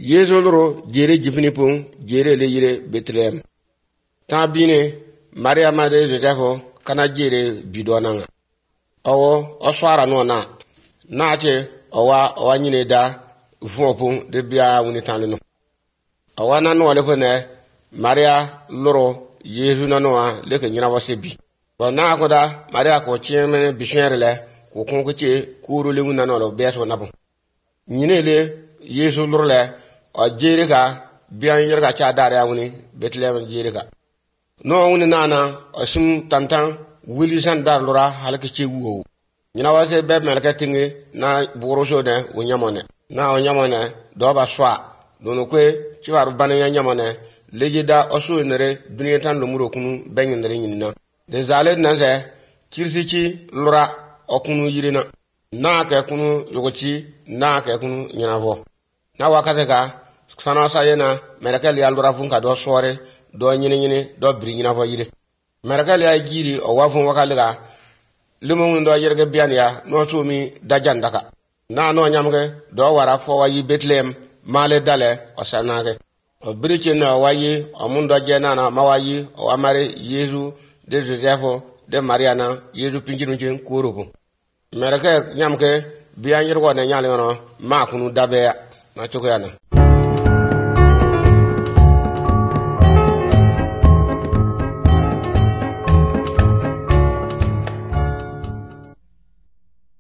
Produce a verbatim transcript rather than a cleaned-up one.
Yesu loro jere jifini pung jere le yire Bethlehem. Ta bine Maria made Joseph kana jere bidonanga. Owo oswara no na. Na che owa owa nyine da fopung de bia woni tanno. Owa na no le ko ne Maria loro Yesu na no le ke nyina wasebi. Ba na ko da Maria ko chieme bishere le ko kon ko che kuru le wona no lo beso na bo. Nyine le Yesu loro le o jere ka bian yerga cha dare awuni Bethlehem jere ka no woni nana o sim tantan wili san dar lora halke ci wo nyina wase be marketing na boroso de o nyamone na o nyamone do ba swa dono kwe ci waru ban ya nyamone lejida o so nere duniya tan lo muro kunu benyin nere nyina de zale na ze kirsi ci lora o kunu yirina na ka kunu yogoci na ka kunu nyina bo na wakate ka sana sayena merakali alura funka do sore do nyini nyini do bri nyina fo yire merakali ay jiri o wafun wakaliga lumun do yerge biania no sumi dajandaka na no nyamge do wara fo wayi Bethlehem male dale o sanage o briche no wayi o mundo jena na mawayi o amare Yesu de Joseph de Mariana Yesu pinjiru jen kurugo merakali nyamge bian yergo ne nyale no ma kunu dabe na choko yana